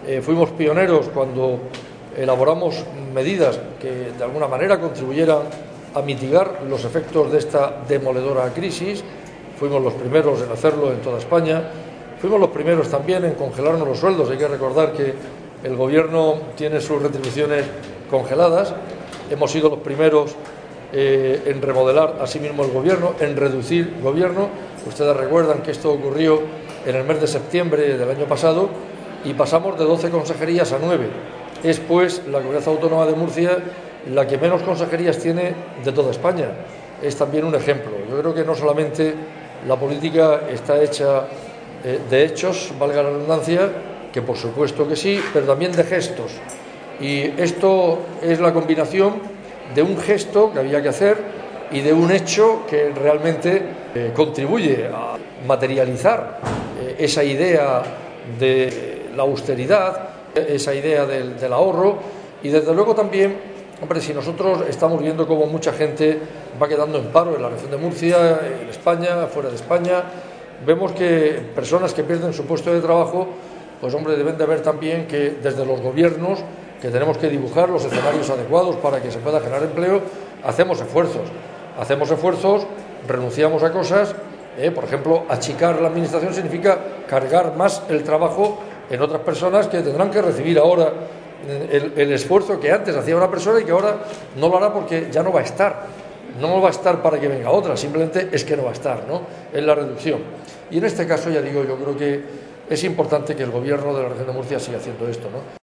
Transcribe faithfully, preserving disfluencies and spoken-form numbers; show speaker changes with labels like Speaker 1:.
Speaker 1: Eh, fuimos pioneros cuando elaboramos medidas que de alguna manera contribuyeran a mitigar los efectos de esta demoledora crisis. Fuimos los primeros en hacerlo en toda España. Fuimos los primeros también en congelarnos los sueldos. Hay que recordar que el Gobierno tiene sus retribuciones congeladas. Hemos sido los primeros eh, en remodelar asimismo el Gobierno, en reducir Gobierno. Ustedes recuerdan que esto ocurrió en el mes de septiembre del año pasado y pasamos de doce consejerías a nueve. Es pues la Comunidad Autónoma de Murcia la que menos consejerías tiene de toda España. Es también un ejemplo. Yo creo que no solamente la política está hecha eh, de hechos, valga la redundancia, que por supuesto que sí, pero también de gestos. Y esto es la combinación de un gesto que había que hacer y de un hecho que realmente eh, contribuye a materializar eh, esa idea de la austeridad, esa idea del, del ahorro y desde luego también, hombre, si nosotros estamos viendo cómo mucha gente va quedando en paro en la región de Murcia, en España, fuera de España, vemos que personas que pierden su puesto de trabajo, pues hombre, deben de ver también que desde los gobiernos, que tenemos que dibujar los escenarios adecuados para que se pueda generar empleo, hacemos esfuerzos, hacemos esfuerzos, renunciamos a cosas, eh, por ejemplo, achicar la administración significa cargar más el trabajo en otras personas que tendrán que recibir ahora el, el esfuerzo que antes hacía una persona y que ahora no lo hará porque ya no va a estar. No va a estar para que venga otra, simplemente es que no va a estar, ¿no? Es la reducción. Y en este caso, ya digo, yo creo que es importante que el Gobierno de la región de Murcia siga haciendo esto, ¿no?